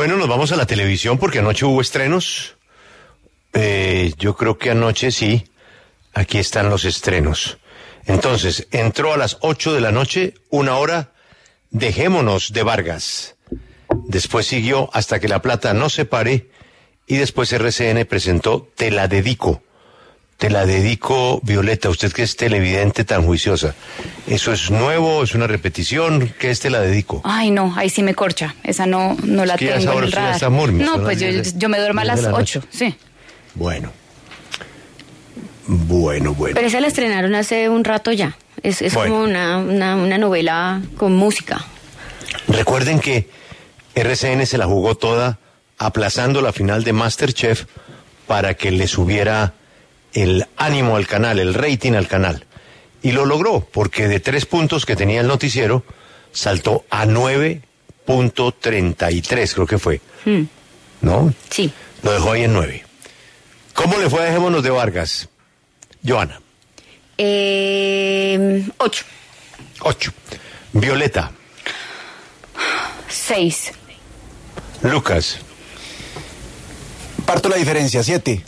Bueno, nos vamos a la televisión porque anoche hubo estrenos. Yo creo que anoche sí. Aquí están los estrenos. Entonces, entró a las 8 de la noche, 1 hora, Dejémonos de Vargas. Después siguió Hasta que la plata no se pare. Y después RCN presentó Te la dedico. Te la dedico, Violeta, usted que es televidente tan juiciosa. ¿Eso es nuevo? ¿Es una repetición? ¿Qué es Te la dedico? Ay, no, ahí sí me corcha. Esa no la tengo en el radar. No, pues yo me duermo a las 8, sí. Bueno. Pero esa la estrenaron hace un rato ya. Es bueno, como una novela con música. Recuerden que RCN se la jugó toda aplazando la final de MasterChef para que le subiera el ánimo al canal, el rating al canal. Y lo logró, porque de 3 puntos que tenía el noticiero, saltó a 9.33, creo que fue. ¿No? Sí. Lo dejó ahí en 9. ¿Cómo le fue a Dejémonos de Vargas, Joana? 8. Violeta. 6. Lucas. Parto la diferencia, 7.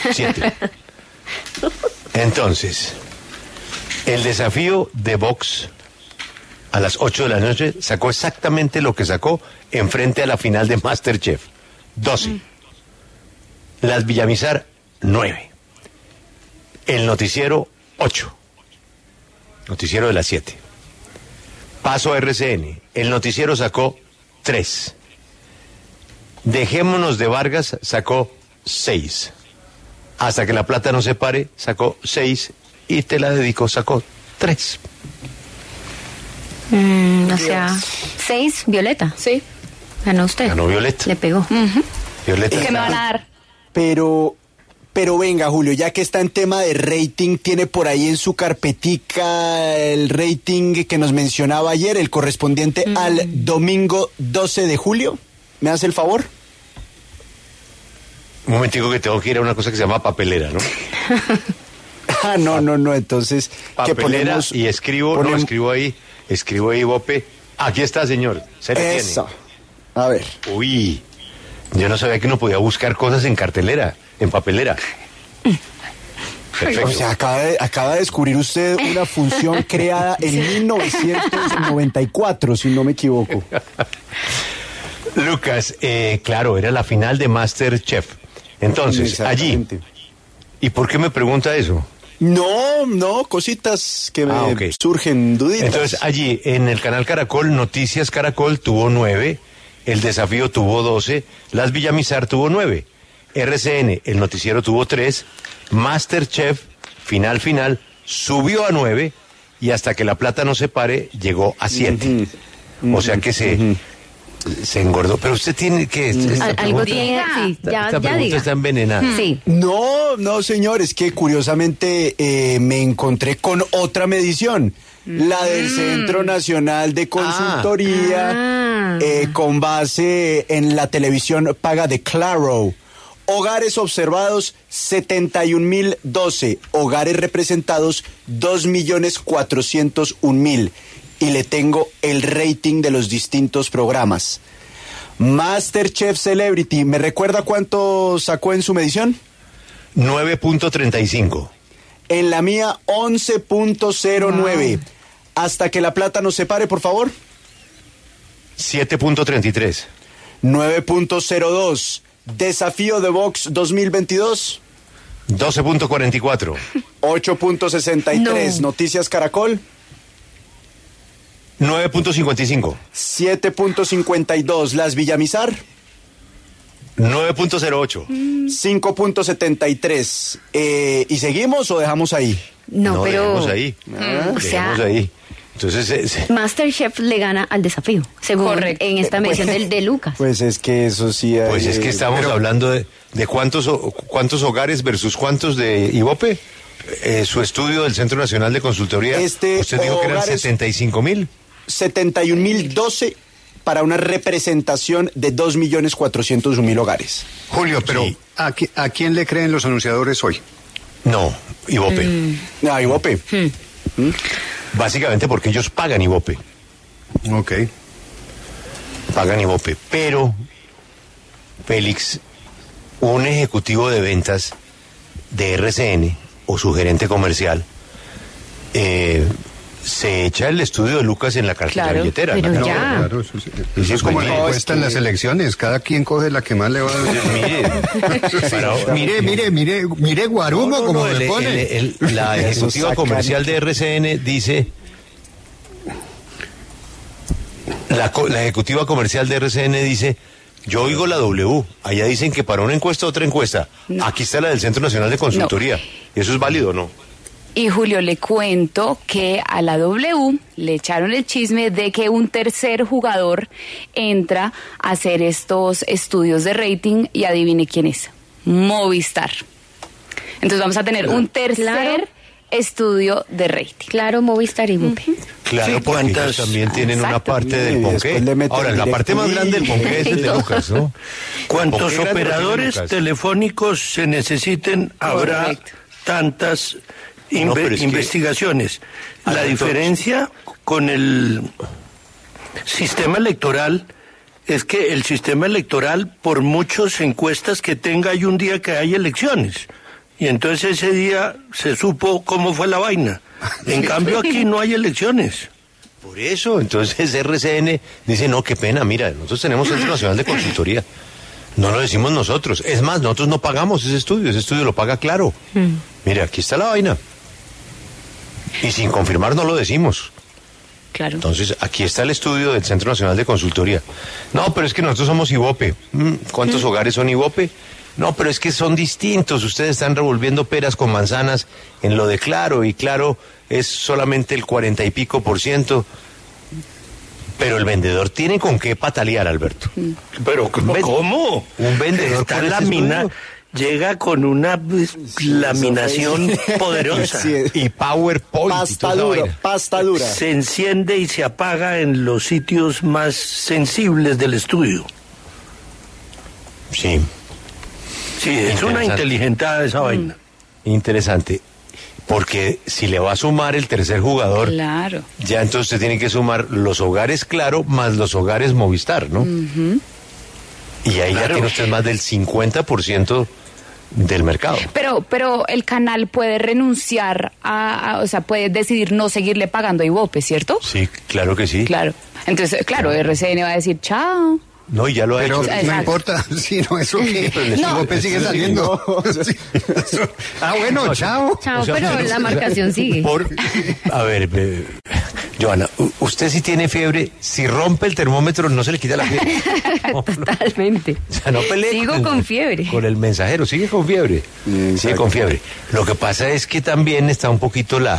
Entonces, el desafío de Vox a las 8 de la noche sacó exactamente lo que sacó enfrente a la final de MasterChef. 12. Las Villamizar, 9. El noticiero, 8. Noticiero de las 7. Paso a RCN. El noticiero sacó 3. Dejémonos de Vargas sacó 6. Hasta que la plata no se pare sacó 6. Y Te la dedico sacó 3. O sea, 6, Violeta. Sí. Ganó usted. Ganó Violeta. Le pegó. Violeta. ¿Qué me van a dar? Pero venga, Julio, ya que está en tema de rating, tiene por ahí en su carpetica el rating que nos mencionaba ayer, el correspondiente al domingo 12 de julio. ¿Me hace el favor? Un momentico que tengo que ir a una cosa que se llama papelera, ¿no? No, entonces... Papelera, ponemos, y escribo ahí, Bope. Aquí está, señor. Se le eso. tiene. A ver. Uy, yo no sabía que uno podía buscar cosas en cartelera, en papelera. Perfecto. O sea, acaba de descubrir usted una función creada en 1994, si no me equivoco. Lucas, claro, era la final de MasterChef. Entonces, allí. ¿Y por qué me pregunta eso? No, cositas que me surgen, duditas. Entonces, allí, en el canal Caracol, Noticias Caracol tuvo 9, El Desafío tuvo 12, Las Villamizar tuvo 9, RCN, el noticiero tuvo 3, MasterChef, final, subió a 9, y Hasta que la plata no se pare, llegó a 7. O sea que se engordó. Pero usted tiene que... Algo tiene, sí, ya pregunta diga. está envenenada. Sí. No, señor, es que curiosamente me encontré con otra medición. La del Centro Nacional de Consultoría, con base en la televisión paga de Claro. Hogares observados, 71.012. Hogares representados, 2.401.000. Y le tengo el rating de los distintos programas. MasterChef Celebrity, ¿me recuerda cuánto sacó en su medición? 9.35. En la mía, 11.09. Hasta que la plata nos separe, por favor. 7.33. 9.02. Desafío de Vox 2022. 12.44. 8.63. No. Noticias Caracol. 9.55. 7.52. Las Villamizar. 9.08. 5.73. ¿Y seguimos o dejamos ahí? No, pero... Dejemos ahí. O sea, Dejemos ahí. Entonces... MasterChef le gana al Desafío, según Correcto. en esta medición de Lucas. Pues es que eso sí... Pues es que estamos hablando de cuántos hogares versus cuántos de Ibope. Su estudio del Centro Nacional de Consultoría, usted dijo que eran 75.000. 71.012 para una representación de 2.401.000 hogares. Julio, pero Sí. ¿a quién le creen los anunciadores hoy? No, Ibope. Ibope. Básicamente porque ellos pagan Ibope. Ok. Pagan Ibope. Pero Félix, un ejecutivo de ventas de RCN o su gerente comercial se echa el estudio de Lucas en la cartera billetera. Pero ¿no? ya. Claro, eso es como la encuesta en las elecciones, cada quien coge la que más le va a dar. Mire, Guarumo, como le pone. La ejecutiva comercial de RCN dice... La ejecutiva comercial de RCN dice, yo oigo la W, allá dicen que para una encuesta otra encuesta, no. Aquí está la del Centro Nacional de Consultoría, no. ¿Eso es válido o no? Y Julio, le cuento que a la W le echaron el chisme de que un tercer jugador entra a hacer estos estudios de rating y adivine quién es, Movistar. Entonces vamos a tener un tercer estudio de rating. Claro, Movistar y Bupe. Claro, porque ellos también tienen una parte del ponqué. Ahora, la parte más grande del ponqué es el de Lucas, ¿no? ¿Cuántos operadores telefónicos se necesiten? Habrá tantas investigaciones. La diferencia con el sistema electoral es que el sistema electoral, por muchas encuestas que tenga, hay un día que hay elecciones. Y entonces ese día se supo cómo fue la vaina. En cambio aquí no hay elecciones. Por eso, entonces RCN dice, no, qué pena, mira, nosotros tenemos Centro Nacional de Consultoría. No lo decimos nosotros. Es más, nosotros no pagamos ese estudio lo paga Claro. Mira, aquí está la vaina. Y sin confirmar no lo decimos. Claro. Entonces, aquí está el estudio del Centro Nacional de Consultoría. No, pero es que nosotros somos Ibope. ¿Cuántos hogares son Ibope? No, pero es que son distintos. Ustedes están revolviendo peras con manzanas en lo de Claro, y Claro es solamente el 40 y pico %. Pero el vendedor tiene con qué patalear, Alberto. Pero ¿cómo? Un vendedor está lámina. Llega con una laminación poderosa. Y PowerPoint. Pasta dura. Se enciende y se apaga en los sitios más sensibles del estudio. Sí. Sí, es una inteligentada esa vaina. Interesante. Porque si le va a sumar el tercer jugador, claro, ya entonces usted tiene que sumar los hogares Claro más los hogares Movistar, ¿no? Y ahí ya tiene usted más del 50% del mercado. Pero el canal puede renunciar o sea, puede decidir no seguirle pagando a Ibope, ¿cierto? Sí, claro que sí. Claro. Entonces, claro, RCN va a decir, chao. No, y ya lo ha hecho. Pero no importa, sí, no, eso que Ibope sigue saliendo. Bueno, chao. Chao, o sea, pero la marcación sigue. A ver, Joana, usted si tiene fiebre, si rompe el termómetro no se le quita la fiebre. Totalmente. O sea, no pelee. Sigo con fiebre. Con el mensajero, sigue con fiebre. Sigue con fiebre. Lo que pasa es que también está un poquito la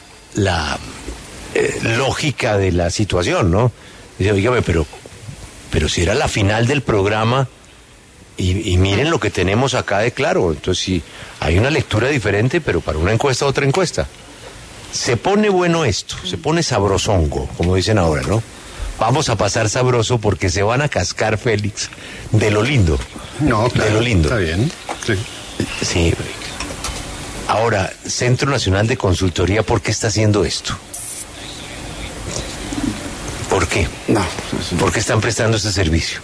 lógica de la situación, ¿no? Dice, oígame, pero si era la final del programa y miren lo que tenemos acá de Claro, entonces sí, hay una lectura diferente, pero para una encuesta otra encuesta. Se pone bueno esto, se pone sabrosongo, como dicen ahora, ¿no? Vamos a pasar sabroso porque se van a cascar, Félix, de lo lindo. No, claro, de lo lindo. Está bien, sí. Sí. Ahora, Centro Nacional de Consultoría, ¿por qué está haciendo esto? ¿Por qué? No. ¿Por qué están prestando este servicio?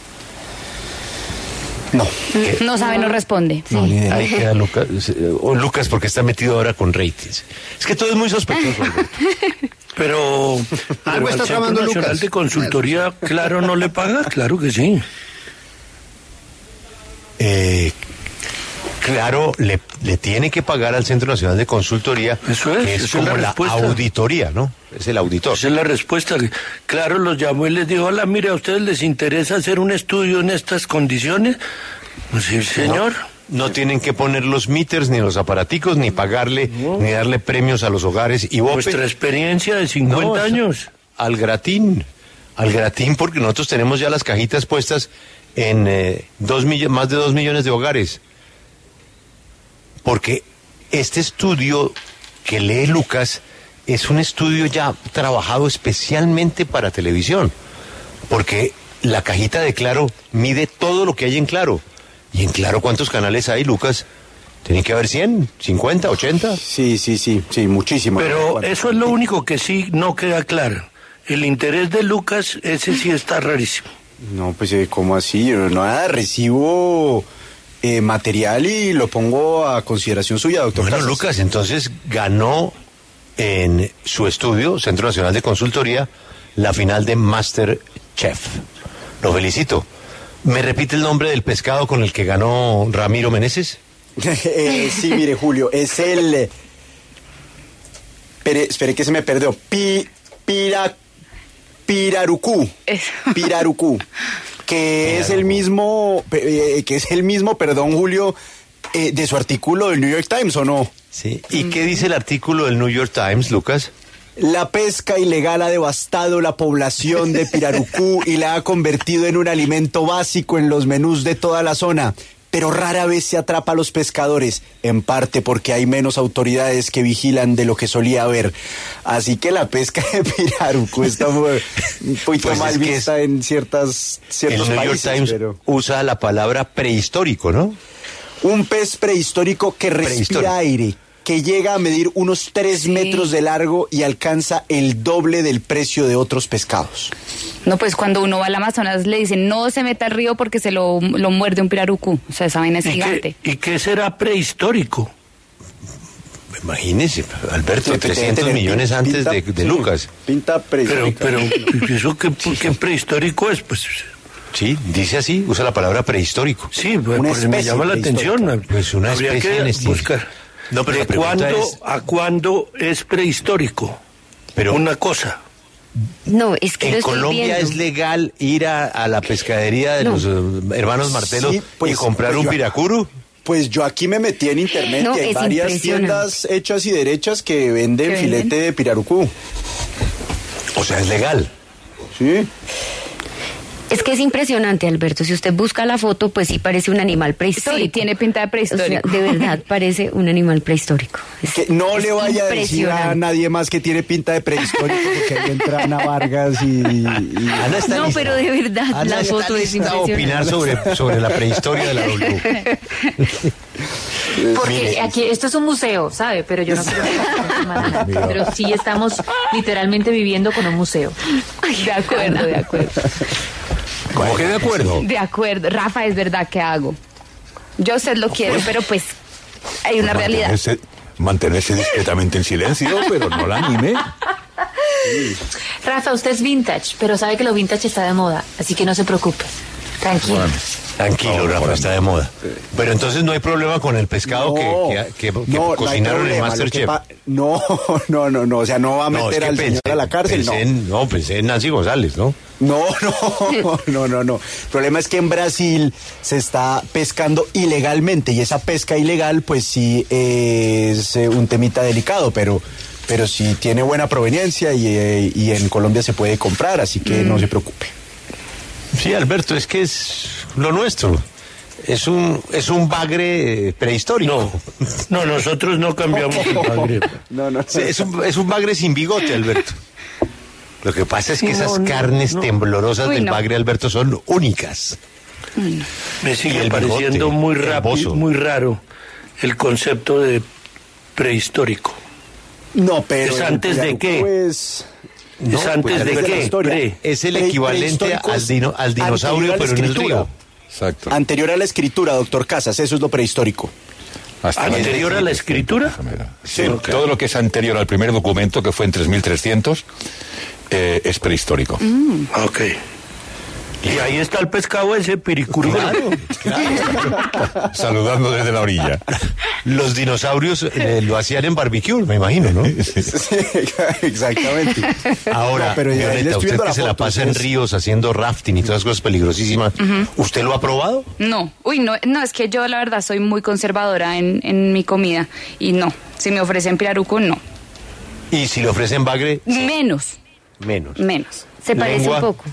No. No sabe, no responde. No, ni idea. Ahí queda Lucas. O Lucas porque está metido ahora con ratings. Es que todo es muy sospechoso, Alberto. Pero algo está tramando Lucas. Nacional de Consultoría, Claro, no le paga, claro que sí. Claro, le tiene que pagar al Centro Nacional de Consultoría. Eso es, que es como la auditoría, ¿no? Es el auditor. Esa es la respuesta. Claro, los llamó y les dijo, hola, mire, ¿a ustedes les interesa hacer un estudio en estas condiciones? Pues sí, señor. No tienen que poner los meters, ni los aparaticos, ni pagarle, ni darle premios a los hogares. Y nuestra experiencia de 50 años. Al gratín, porque nosotros tenemos ya las cajitas puestas en más de 2 millones de hogares. Porque este estudio que lee Lucas es un estudio ya trabajado especialmente para televisión, porque la cajita de Claro mide todo lo que hay en Claro. ¿Y en Claro cuántos canales hay, Lucas? ¿Tiene que haber 100, 50, 80? Sí, muchísimo. Pero eso es lo único que sí no queda claro. El interés de Lucas, ese sí está rarísimo. No, pues, ¿cómo así? Yo nada, recibo material y lo pongo a consideración suya, doctor. Bueno, Casas. Lucas, entonces ganó en su estudio, Centro Nacional de Consultoría, la final de MasterChef. Lo felicito. ¿Me repite el nombre del pescado con el que ganó Ramiro Meneses? Sí, mire, Julio, es el... Espere que se me perdió. Pirarucú. Pirarucú. Que es el mismo, perdón, Julio, de su artículo del New York Times, ¿o no? Sí. ¿Y qué dice el artículo del New York Times, Lucas? La pesca ilegal ha devastado la población de Pirarucú y la ha convertido en un alimento básico en los menús de toda la zona. Pero rara vez se atrapa a los pescadores, en parte porque hay menos autoridades que vigilan de lo que solía haber. Así que la pesca de Pirarucú está un poquito mal vista en ciertos países. El New York Times usa la palabra prehistórico, ¿no? Un pez prehistórico que respira aire, que llega a medir unos 3 metros de largo y alcanza el doble del precio de otros pescados. No, pues cuando uno va al Amazonas le dicen no se meta al río porque se lo muerde un pirarucú. O sea, esa vaina es gigante. ¿Y qué será prehistórico? Imagínese, Alberto, 300 millones antes de Lucas. Pinta prehistórico. Pero ¿eso qué prehistórico es? Pues... Sí, dice así, usa la palabra prehistórico. Sí, pues me llama la atención. Pues una Habría especie que buscar. No, pero ¿de cuándo a cuándo es prehistórico? Pero una cosa. No, es que en Colombia es legal ir a la pescadería de los hermanos Martelo y comprar un piracuru. Pues yo aquí me metí en internet y hay varias tiendas hechas y derechas que venden filete de pirarucú. O sea, es legal. Sí. Es que es impresionante, Alberto. Si usted busca la foto, pues sí parece un animal prehistórico. Sí, tiene pinta de prehistórico. O sea, de verdad parece un animal prehistórico. Que no le vaya a decir a nadie más que tiene pinta de prehistórico, porque ahí entra Ana Vargas y... Ana está no, lista. Pero de verdad, Ana la foto es impresionante. Opinar sobre la prehistoria de la W. Porque aquí, esto es un museo, ¿sabe? Pero yo no creo que pero sí estamos literalmente viviendo con un museo. Ay, de acuerdo. ¿Cómo que de acuerdo? De acuerdo. Rafa, es verdad que hago. Yo usted lo quiero, pero pues hay una realidad. Mantenerse discretamente en silencio, pero no la anime. Rafa, usted es vintage, pero sabe que lo vintage está de moda, así que no se preocupe. Tranquilo. Bueno. Tranquilo, Rafa, está de moda. Pero entonces no hay problema con el pescado que cocinaron en MasterChef. No, o sea, no va a meter al señor a la cárcel, Pensé en Nancy González, ¿no? No. El problema es que en Brasil se está pescando ilegalmente y esa pesca ilegal, pues sí es un temita delicado, pero sí tiene buena proveniencia y en Colombia se puede comprar, así que no se preocupe. Sí, Alberto, es que es lo nuestro. Es un bagre prehistórico. No, nosotros no cambiamos el bagre. No. Sí, es un bagre sin bigote, Alberto. Lo que pasa es que esas carnes temblorosas del bagre, Alberto, son únicas. Me sigue pareciendo muy rápido, muy raro el concepto de prehistórico. No, pero... ¿Es antes de qué? Pues... ¿Es antes de qué? Es el equivalente al dinosaurio, pero en el río. Exacto. Anterior a la escritura, doctor Casas, eso es lo prehistórico. ¿Anterior a la escritura? Sí, okay. Todo lo que es anterior al primer documento, que fue en 3300, es prehistórico. Ok. Y ahí está el pescado ese, piricurú. Claro. Saludando desde la orilla. Los dinosaurios lo hacían en barbecue, me imagino, ¿no? Sí, exactamente. Ahora, pero Violeta, usted que se la pasa en ríos haciendo rafting y todas las cosas peligrosísimas, ¿usted lo ha probado? No, es que yo la verdad soy muy conservadora en mi comida y no, si me ofrecen piraruco, no. ¿Y si le ofrecen bagre? Menos. Se parece un poco.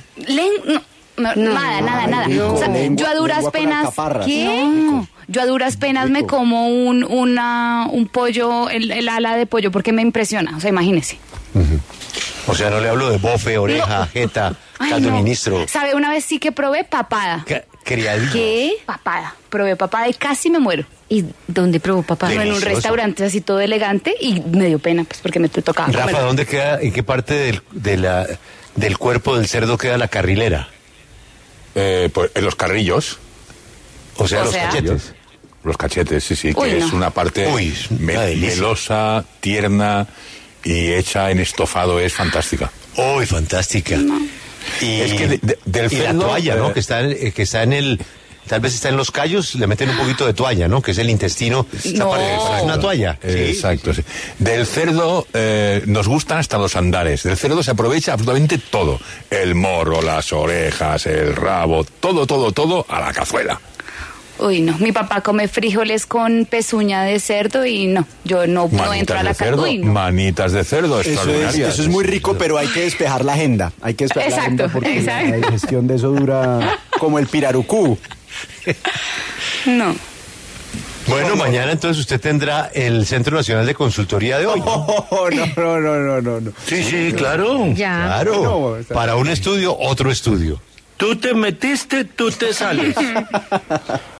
Nada. O sea, yo a duras penas. ¿Qué? No, yo a duras penas me como un pollo, el ala de pollo, porque me impresiona. O sea, imagínese. O sea, no le hablo de bofe, oreja, jeta, caldo ministro. ¿Sabe? Una vez sí que probé papada. Criadillo. ¿Qué? Papada. Probé papada y casi me muero. ¿Y dónde probó papada? En un restaurante así todo elegante y me dio pena, pues, porque me tocaba Rafa, comer. ¿dónde queda, en qué parte del cuerpo del cerdo queda la carrilera? Pues en los carrillos. O sea, los cachetes. Los cachetes, sí, que Uy, es una parte melosa, tierna y hecha en estofado, es fantástica. Uy, fantástica. No. Y es que del cerdo, y la toalla, ¿no? Que está en el... Tal vez está en los callos, le meten un poquito de toalla, ¿no? Que es el intestino. No. Parece una toalla. Exacto, sí. Del cerdo nos gustan hasta los andares. Del cerdo se aprovecha absolutamente todo. El morro, las orejas, el rabo, todo a la cazuela. Uy, no. Mi papá come frijoles con pezuña de cerdo y no. Yo no entro a la cazuela. No. Manitas de cerdo, extraordinarias. Eso es muy rico, pero hay que despejar la agenda. Hay que despejar la agenda porque la digestión de eso dura como el pirarucú. No. Bueno, mañana entonces usted tendrá el Centro Nacional de Consultoría de hoy. No. Sí, claro. Ya. Claro. Para un estudio, otro estudio. Tú te metiste, tú te sales.